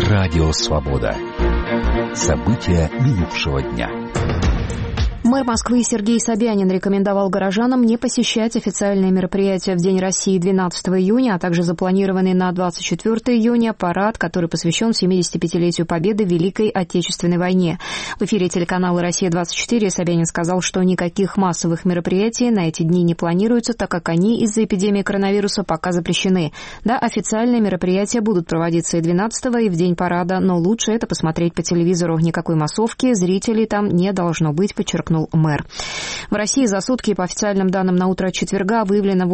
Радио Свобода. События минувшего дня. Мэр Москвы Сергей Собянин рекомендовал горожанам не посещать официальные мероприятия в День России 12 июня, а также запланированный на 24 июня парад, который посвящен 75-летию Победы в Великой Отечественной войне. В эфире телеканала «Россия-24» Собянин сказал, что никаких массовых мероприятий на эти дни не планируется, так как они из-за эпидемии коронавируса пока запрещены. Да, официальные мероприятия будут проводиться и 12-го, и в день парада, но лучше это посмотреть по телевизору. Никакой массовки, зрителей там не должно быть, подчеркнул мэр. В России за сутки, по официальным данным, на утро четверга выявлено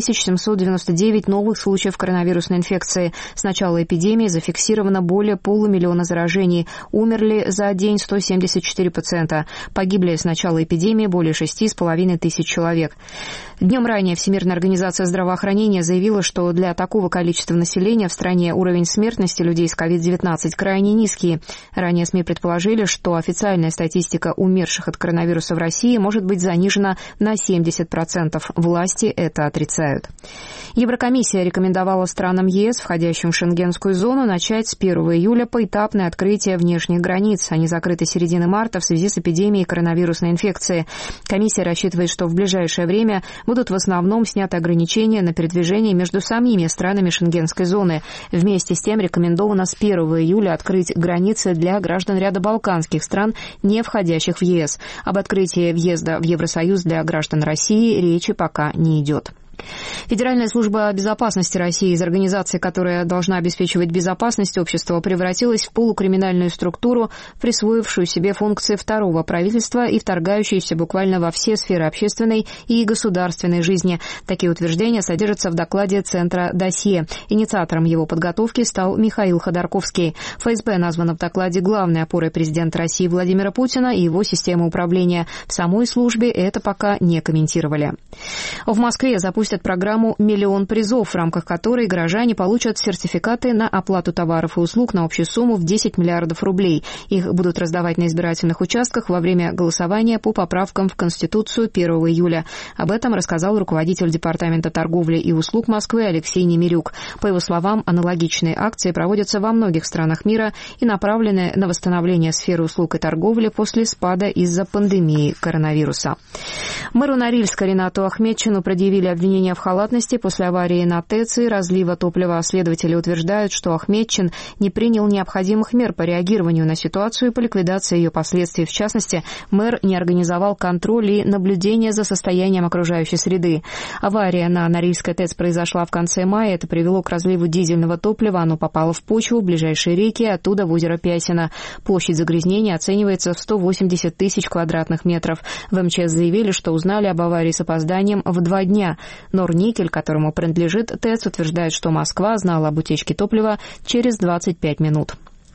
8799 новых случаев коронавирусной инфекции. С начала эпидемии зафиксировано более 500 000 заражений. Умерли за день 174 пациента. Погибли с начала эпидемии более 6500 человек. Днем ранее Всемирная организация здравоохранения заявила, что для такого количества населения в стране уровень смертности людей с COVID-19 крайне низкий. Ранее СМИ предположили, что официальная статистика умерших от коронавируса в России может быть занижена на 70%. Власти это отрицают. Еврокомиссия рекомендовала странам ЕС, входящим в Шенгенскую зону, начать с 1 июля поэтапное открытие внешних границ. Они закрыты с середины марта в связи с эпидемией коронавирусной инфекции. Комиссия рассчитывает, что в ближайшее время будут в основном сняты ограничения на передвижение между самими странами Шенгенской зоны. Вместе с тем рекомендовано с 1 июля открыть границы для граждан ряда балканских стран, не входящих в ЕС. Об открытии въезда в Евросоюз для граждан России речи пока не идет. Федеральная служба безопасности России, из организации, которая должна обеспечивать безопасность общества, превратилась в полукриминальную структуру, присвоившую себе функции второго правительства и вторгающуюся буквально во все сферы общественной и государственной жизни. Такие утверждения содержатся в докладе Центра «Досье». Инициатором его подготовки стал Михаил Ходорковский. ФСБ названа в докладе главной опорой президента России Владимира Путина и его системы управления. В самой службе это пока не комментировали. В Москве запустят программу «Миллион призов», в рамках которой горожане получат сертификаты на оплату товаров и услуг на общую сумму в 10 миллиардов рублей. Их будут раздавать на избирательных участках во время голосования по поправкам в Конституцию 1 июля. Об этом рассказал руководитель Департамента торговли и услуг Москвы Алексей Немирюк. По его словам, аналогичные акции проводятся во многих странах мира и направлены на восстановление сферы услуг и торговли после спада из-за пандемии коронавируса. Мэру Норильска Ринату Ахметчину предъявили обвинения в халатности после аварии на ТЭЦ и разлива топлива. Следователи утверждают, что Ахметчин не принял необходимых мер по реагированию на ситуацию и по ликвидации ее последствий. В частности, мэр не организовал контроль и наблюдение за состоянием окружающей среды. Авария на Норильской ТЭЦ произошла в конце мая. Это привело к разливу дизельного топлива. Оно попало в почву, в ближайшие реки, оттуда в озеро Пясино. Площадь загрязнения оценивается в 180 тысяч квадратных метров. В МЧС заявили, что узнали об аварии с опозданием в 2 дня. Норникель, которому принадлежит ТЭЦ, утверждает, что Москва знала об утечке топлива через 25 минут.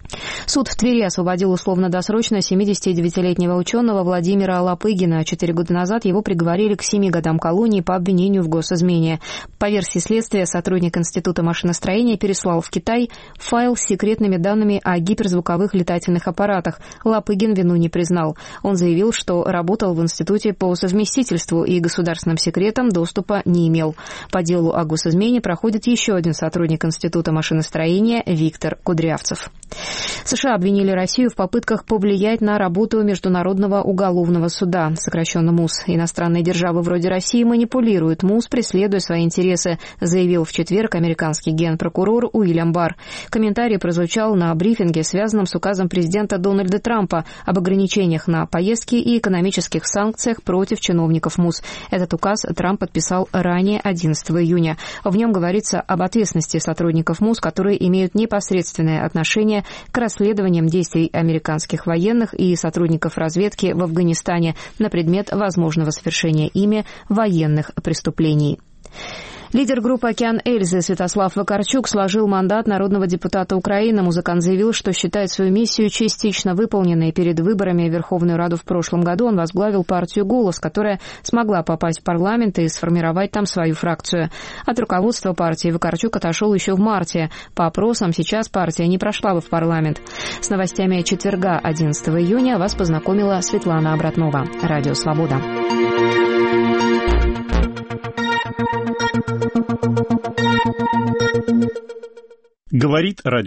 Суд в Твери освободил условно-досрочно 79-летнего ученого Владимира Лопыгина. 4 года назад его приговорили к 7 годам колонии по обвинению в госизмене. По версии следствия, сотрудник Института машиностроения переслал в Китай файл с секретными данными о гиперзвуковых летательных аппаратах. Лопыгин вину не признал. Он заявил, что работал в институте по совместительству и государственным секретам доступа не имел. По делу о госизмене проходит еще один сотрудник Института машиностроения Виктор Кудрявцев. США обвинили Россию в попытках повлиять на работу Международного уголовного суда, сокращенно МУС. Иностранные державы вроде России манипулируют МУС, преследуя свои интересы, заявил в четверг американский генпрокурор Уильям Барр. Комментарий прозвучал на брифинге, связанном с указом президента Дональда Трампа об ограничениях на поездки и экономических санкциях против чиновников МУС. Этот указ Трамп подписал ранее, 11 июня. В нем говорится об ответственности сотрудников МУС, которые имеют непосредственное отношение к расследованиям действий американских военных и сотрудников разведки в Афганистане на предмет возможного совершения ими военных преступлений. Лидер группы «Океан Эльзы» Святослав Вакарчук сложил мандат народного депутата Украины. Музыкант заявил, что считает свою миссию частично выполненной. Перед выборами в Верховную Раду в прошлом году он возглавил партию «Голос», которая смогла попасть в парламент и сформировать там свою фракцию. От руководства партии Вакарчук отошел еще в марте. По опросам, сейчас партия не прошла бы в парламент. С новостями четверга, 11 июня, вас познакомила Светлана Обратнова. Радио «Свобода». Говорит радио.